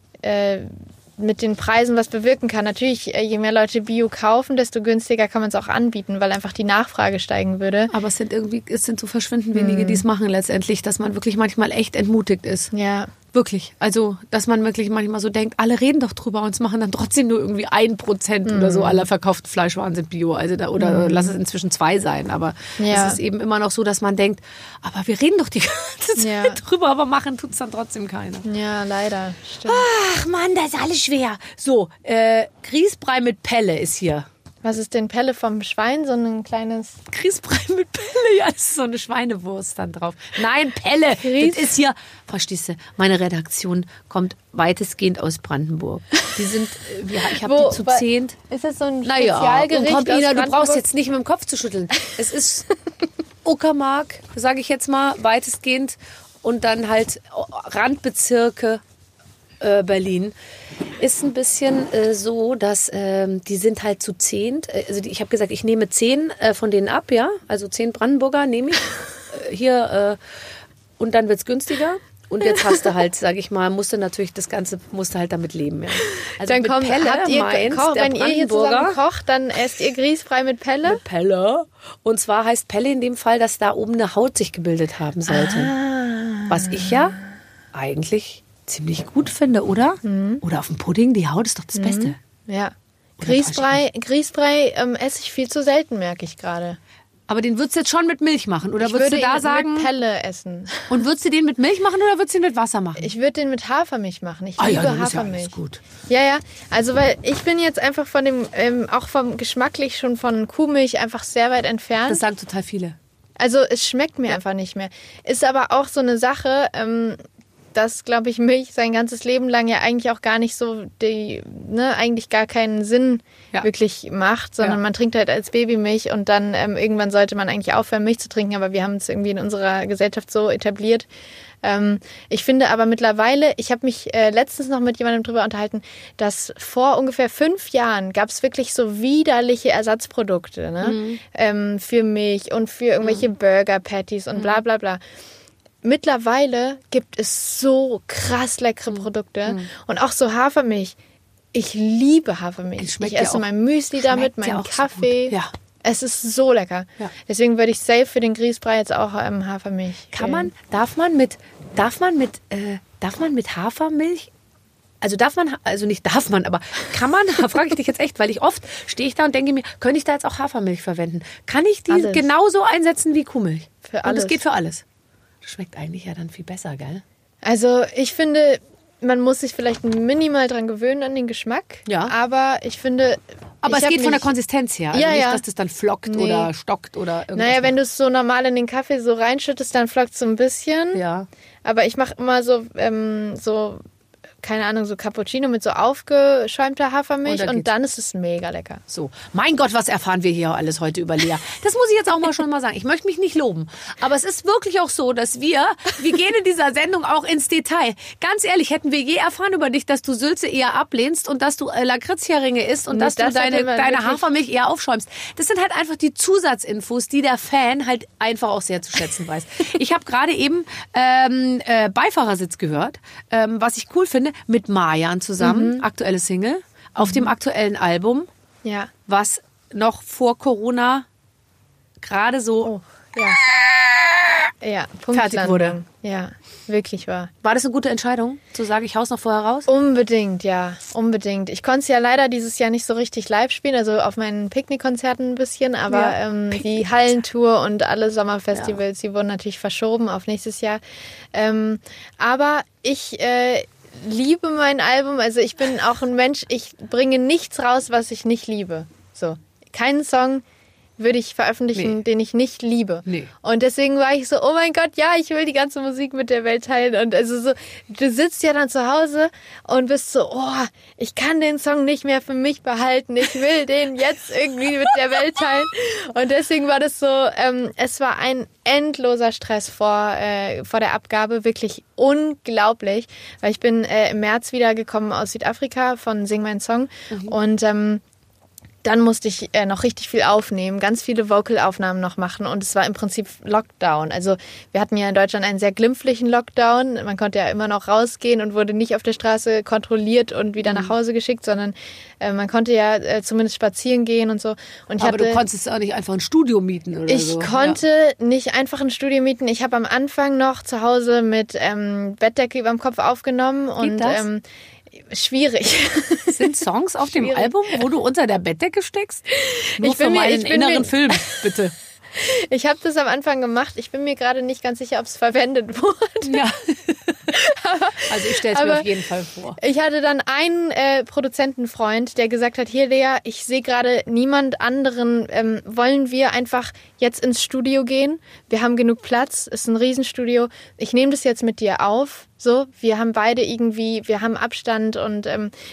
mit den Preisen was bewirken kann. Natürlich, je mehr Leute Bio kaufen, desto günstiger kann man es auch anbieten, weil einfach die Nachfrage steigen würde. Aber es sind so verschwindend wenige, die es machen letztendlich, dass man wirklich manchmal echt entmutigt ist. Ja. Wirklich. Also, dass man wirklich manchmal so denkt, alle reden doch drüber und es machen dann trotzdem nur irgendwie 1% oder so aller verkauften Fleischwaren sind Bio. Also oder lass es inzwischen 2 sein. Aber es ist eben immer noch so, dass man denkt, aber wir reden doch die ganze Zeit drüber, aber machen tut's dann trotzdem keiner. Ja, leider. Stimmt. Ach Mann, das ist alles schwer. So, Grießbrei mit Pelle ist hier. Was ist denn Pelle vom Schwein? So ein kleines... Grießbrei mit Pelle, ja, das ist so eine Schweinewurst dann drauf. Nein, Pelle, das ist hier... Verstehst du, meine Redaktion kommt weitestgehend aus Brandenburg. Die sind, ich habe die zu 10. Ist das so ein Spezialgericht? Und Ina, du brauchst jetzt nicht mit dem Kopf zu schütteln. Es ist Uckermark, sage ich jetzt mal, weitestgehend. Und dann halt Randbezirke Berlin. Ist ein bisschen so, dass die sind halt zu 10. Also ich habe gesagt, ich nehme 10 von denen ab, ja. Also 10 Brandenburger nehme ich hier und dann wird's günstiger. Und jetzt hast du halt, sage ich mal, musst du halt damit leben. Ja. Also dann mit kommt, Pelle, wenn ihr hier zusammen kocht, dann esst ihr Grießbrei mit Pelle? Mit Pelle. Und zwar heißt Pelle in dem Fall, dass da oben eine Haut sich gebildet haben sollte. Was ich ja eigentlich ziemlich gut finde, oder? Oder auf dem Pudding, die Haut ist doch das Beste. Ja. Grießbrei esse ich viel zu selten, merke ich gerade. Aber den würdest du jetzt schon mit Milch machen? Oder würdest du da sagen... mit Pelle essen. Und würdest du den mit Milch machen oder würdest du den mit Wasser machen? Ich würde den mit Hafermilch machen. Ich liebe dann Hafermilch. Ist ja alles gut. Ja. Also, weil ich bin jetzt einfach von dem, auch vom geschmacklich schon von Kuhmilch einfach sehr weit entfernt. Das sagen total viele. Also, es schmeckt mir einfach nicht mehr. Ist aber auch so eine Sache... dass, glaube ich, Milch sein ganzes Leben lang ja eigentlich auch gar nicht so eigentlich gar keinen Sinn wirklich macht, sondern man trinkt halt als Baby Milch und dann irgendwann sollte man eigentlich aufhören, Milch zu trinken, aber wir haben es irgendwie in unserer Gesellschaft so etabliert. Ich finde aber mittlerweile, ich habe mich letztens noch mit jemandem drüber unterhalten, dass vor ungefähr 5 Jahren gab es wirklich so widerliche Ersatzprodukte, ne? Für Milch und für irgendwelche Burger-Patties und bla bla bla. Mittlerweile gibt es so krass leckere Produkte und auch so Hafermilch. Ich liebe Hafermilch. Ich esse mein Müsli damit, meinen Kaffee. So ja. Es ist so lecker. Ja. Deswegen würde ich safe für den Grießbrei jetzt auch Hafermilch. Darf man mit Hafermilch? Aber kann man, frage ich dich jetzt echt, weil stehe ich da und denke mir, könnte ich da jetzt auch Hafermilch verwenden? Kann ich die genauso einsetzen wie Kuhmilch? Für alles. Und es geht für alles. Das schmeckt eigentlich ja dann viel besser, gell? Also ich finde, man muss sich vielleicht minimal dran gewöhnen an den Geschmack. Ja. Aber ich finde... Aber es geht von der Konsistenz her. Also nicht, dass das dann flockt oder stockt oder irgendwas. Naja, wenn du es so normal in den Kaffee so reinschüttest, dann flockt es so ein bisschen. Ja. Aber ich mache immer so keine Ahnung, so Cappuccino mit so aufgeschäumter Hafermilch und dann ist es mega lecker. So, mein Gott, was erfahren wir hier alles heute über Lea? Das muss ich jetzt auch mal schon mal sagen. Ich möchte mich nicht loben, aber es ist wirklich auch so, dass wir gehen in dieser Sendung auch ins Detail. Ganz ehrlich, hätten wir je erfahren über dich, dass du Sülze eher ablehnst und dass du Lakritzheringe isst und dass du deine Hafermilch eher aufschäumst. Das sind halt einfach die Zusatzinfos, die der Fan halt einfach auch sehr zu schätzen weiß. Ich habe gerade eben Beifahrersitz gehört, was ich cool finde, mit Marjan zusammen, aktuelle Single, auf dem aktuellen Album, was noch vor Corona gerade so fertig wurde. Ja, wirklich wahr. War das eine gute Entscheidung, zu sagen, ich hau's noch vorher raus? Unbedingt, ja, unbedingt. Ich konnte es ja leider dieses Jahr nicht so richtig live spielen, also auf meinen Picknickkonzerten ein bisschen, aber die Hallentour und alle Sommerfestivals, die wurden natürlich verschoben auf nächstes Jahr. Aber ich liebe mein Album, also ich bin auch ein Mensch, ich bringe nichts raus, was ich nicht liebe. So, keinen Song würde ich veröffentlichen, den ich nicht liebe. Nee. Und deswegen war ich so, oh mein Gott, ja, ich will die ganze Musik mit der Welt teilen. Und also so, du sitzt ja dann zu Hause und bist so, oh, ich kann den Song nicht mehr für mich behalten. Ich will den jetzt irgendwie mit der Welt teilen. Und deswegen war das so, es war ein endloser Stress vor der Abgabe, wirklich unglaublich. Weil ich bin im März wiedergekommen aus Südafrika von Sing Mein Song und dann musste ich noch richtig viel aufnehmen, ganz viele Vocalaufnahmen noch machen und es war im Prinzip Lockdown. Also wir hatten ja in Deutschland einen sehr glimpflichen Lockdown. Man konnte ja immer noch rausgehen und wurde nicht auf der Straße kontrolliert und wieder nach Hause geschickt, sondern man konnte ja zumindest spazieren gehen und so. Und aber du konntest auch nicht einfach ein Studio mieten oder so? Ich konnte nicht einfach ein Studio mieten. Ich habe am Anfang noch zu Hause mit Bettdecke über dem Kopf aufgenommen. Geht das? Schwierig. Sind Songs auf dem Album, wo du unter der Bettdecke steckst? Nur für meinen inneren Film, bitte. Ich habe das am Anfang gemacht. Ich bin mir gerade nicht ganz sicher, ob es verwendet wurde. Ja. Also ich stelle es mir auf jeden Fall vor. Ich hatte dann einen Produzentenfreund, der gesagt hat, hier Lea, ich sehe gerade niemand anderen. Wollen wir einfach jetzt ins Studio gehen? Wir haben genug Platz, ist ein Riesenstudio. Ich nehme das jetzt mit dir auf. So, wir haben beide wir haben Abstand und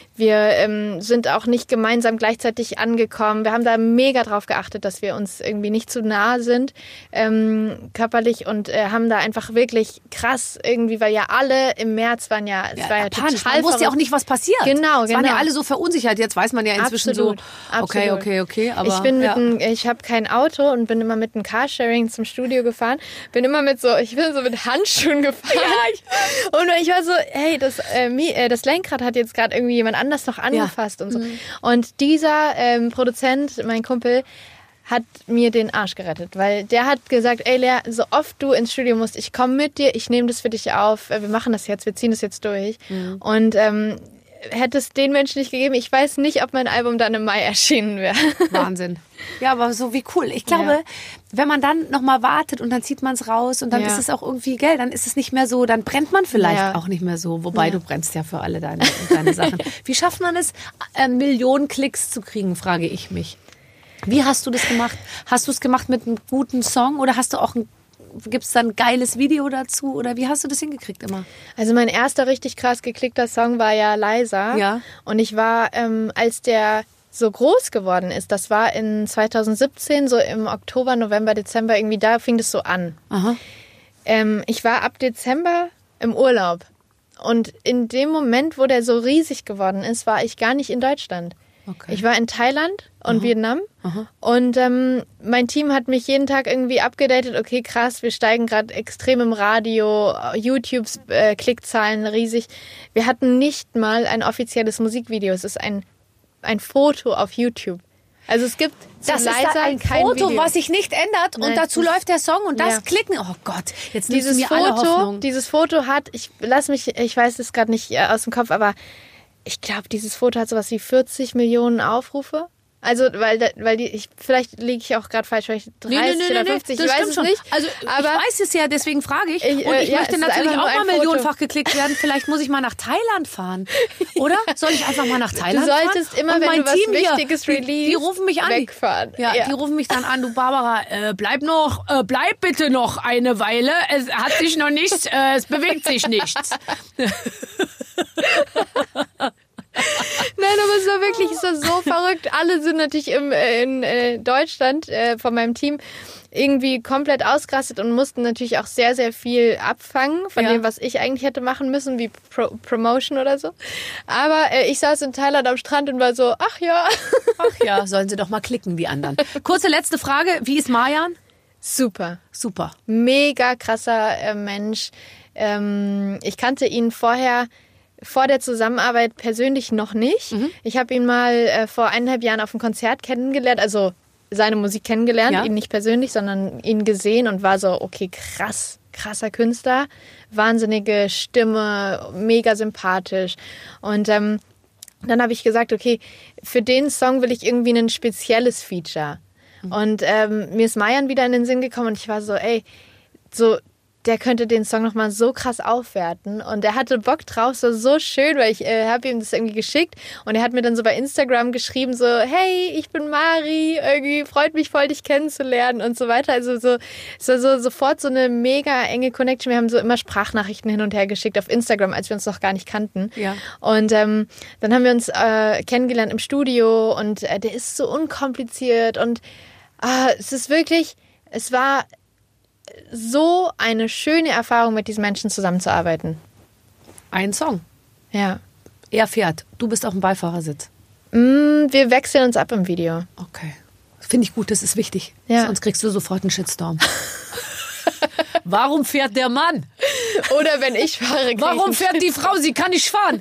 wir sind auch nicht gemeinsam gleichzeitig angekommen. Wir haben da mega drauf geachtet, dass wir uns irgendwie nicht zu nah sind, körperlich und haben da einfach wirklich krass irgendwie, weil ja alle im März waren ja, es war ja panisch. Man wusste ja auch nicht, was passiert. Genau. Es waren ja alle so verunsichert. Jetzt weiß man ja inzwischen absolut. Okay. Aber ich habe kein Auto und bin immer mit einem Carsharing zum Studio gefahren. Ich bin so mit Handschuhen gefahren. Ja, und ich war so, hey, das Lenkrad hat jetzt gerade irgendwie jemand anders noch angefasst und so. Und dieser Produzent, mein Kumpel, hat mir den Arsch gerettet, weil der hat gesagt, ey Lea, so oft du ins Studio musst, ich komme mit dir, ich nehme das für dich auf, wir machen das jetzt, wir ziehen das jetzt durch. Und hätte es den Menschen nicht gegeben, ich weiß nicht, ob mein Album dann im Mai erschienen wäre. Wahnsinn. Ja, aber so wie cool. Ich glaube, wenn man dann nochmal wartet und dann zieht man es raus und dann ist es auch irgendwie, dann ist es nicht mehr so, dann brennt man vielleicht auch nicht mehr so. Wobei du brennst ja für alle deine Sachen. Wie schafft man es, Millionen Klicks zu kriegen, frage ich mich. Wie hast du das gemacht? Hast du es gemacht mit einem guten Song oder gibt es dann ein geiles Video dazu oder wie hast du das hingekriegt immer? Also mein erster richtig krass geklickter Song war ja Leiser. Ja. Und ich war, als der so groß geworden ist, das war in 2017, so im Oktober, November, Dezember, irgendwie da fing das so an. Aha. Ich war ab Dezember im Urlaub und in dem Moment, wo der so riesig geworden ist, war ich gar nicht in Deutschland. Okay. Ich war in Thailand und Vietnam und mein Team hat mich jeden Tag irgendwie abgedatet. Okay, krass, wir steigen gerade extrem im Radio, YouTubes Klickzahlen riesig. Wir hatten nicht mal ein offizielles Musikvideo. Es ist ein Foto auf YouTube. Also es gibt das ist da ein Foto, was sich nicht ändert und dazu läuft der Song und das klicken. Oh Gott, jetzt nimmst du mir alle Hoffnung. Dieses Foto hat, ich weiß es gerade nicht aus dem Kopf, aber ich glaube, dieses Foto hat sowas wie 40 Millionen Aufrufe. Also, vielleicht liege ich auch gerade falsch, vielleicht 30 oder 50, ich weiß es nicht. Also, aber ich weiß es ja, deswegen frage ich. Und ich möchte natürlich auch mal millionenfach geklickt werden. Vielleicht muss ich mal nach Thailand fahren. Oder? Soll ich einfach mal nach Thailand fahren? Du solltest immer, wenn du was Wichtiges release, die rufen mich an. Wegfahren. Ja, die rufen mich dann an. Du, Barbara, bleib bitte noch eine Weile. Es hat sich noch nichts, es bewegt sich nichts. Nein, aber es war wirklich so verrückt. Alle sind natürlich in Deutschland von meinem Team irgendwie komplett ausgerastet und mussten natürlich auch sehr, sehr viel abfangen von dem, was ich eigentlich hätte machen müssen, wie Promotion oder so. Aber ich saß in Thailand am Strand und war so, ach ja, sollen sie doch mal klicken, die anderen. Kurze letzte Frage, wie ist Marjan? Super. Mega krasser Mensch. Ich kannte ihn vor der Zusammenarbeit persönlich noch nicht. Ich habe ihn mal vor 1,5 Jahren auf einem Konzert kennengelernt, also seine Musik kennengelernt, ihn nicht persönlich, sondern ihn gesehen und war so, okay, krasser Künstler, wahnsinnige Stimme, mega sympathisch. Und dann habe ich gesagt, okay, für den Song will ich irgendwie ein spezielles Feature. Und mir ist Marjan wieder in den Sinn gekommen und ich war so, der könnte den Song nochmal so krass aufwerten. Und er hatte Bock drauf, so schön, weil ich habe ihm das irgendwie geschickt. Und er hat mir dann so bei Instagram geschrieben, so, hey, ich bin Mari, irgendwie freut mich voll, dich kennenzulernen und so weiter. Also so sofort so eine mega enge Connection. Wir haben so immer Sprachnachrichten hin und her geschickt auf Instagram, als wir uns noch gar nicht kannten. Ja. Und dann haben wir uns kennengelernt im Studio und der ist so unkompliziert und es war so eine schöne Erfahrung, mit diesen Menschen zusammenzuarbeiten. Ein Song. Ja. Er fährt, du bist auf dem Beifahrersitz. Wir wechseln uns ab im Video. Okay. Finde ich gut, das ist wichtig. Ja. Sonst kriegst du sofort einen Shitstorm. Warum fährt der Mann? Oder wenn ich fahre, warum fährt die Frau? Sie kann nicht fahren.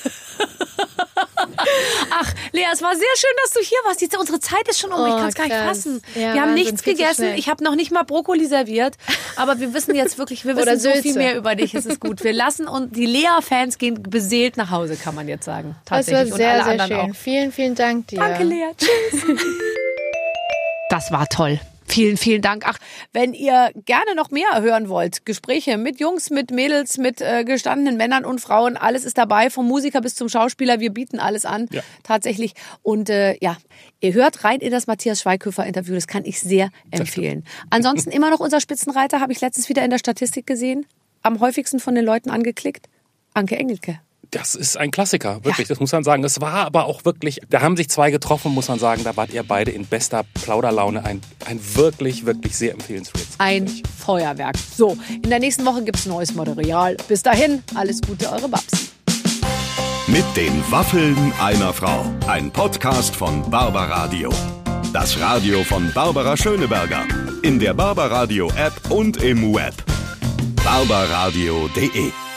Ach, Lea, es war sehr schön, dass du hier warst. Jetzt, unsere Zeit ist schon um. Ich kann es gar nicht fassen. Ja, wir haben nichts gegessen. Ich habe noch nicht mal Brokkoli serviert. Aber wir wissen jetzt wirklich, wir wissen so viel mehr über dich. Es ist gut. Wir lassen und die Lea-Fans gehen beseelt nach Hause, kann man jetzt sagen. Tatsächlich. Das war sehr, und alle sehr anderen schön. Auch. Vielen, vielen Dank dir. Danke, Lea. Tschüss. Das war toll. Vielen, vielen Dank. Ach, wenn ihr gerne noch mehr hören wollt, Gespräche mit Jungs, mit Mädels, mit gestandenen Männern und Frauen, alles ist dabei, vom Musiker bis zum Schauspieler, wir bieten alles an, tatsächlich. Und ihr hört rein in das Matthias Schweighöfer-Interview, das kann ich sehr empfehlen. Ansonsten immer noch unser Spitzenreiter, habe ich letztens wieder in der Statistik gesehen, am häufigsten von den Leuten angeklickt, Anke Engelke. Das ist ein Klassiker, wirklich, das muss man sagen. Das war aber auch wirklich, da haben sich zwei getroffen, muss man sagen, da wart ihr beide in bester Plauderlaune. Ein wirklich, wirklich sehr empfehlenswert. Ein Feuerwerk. So, in der nächsten Woche gibt's neues Material. Bis dahin, alles Gute, eure Babsi. Mit den Waffeln einer Frau. Ein Podcast von Barbaradio. Das Radio von Barbara Schöneberger. In der Barbaradio App und im Web. barbaradio.de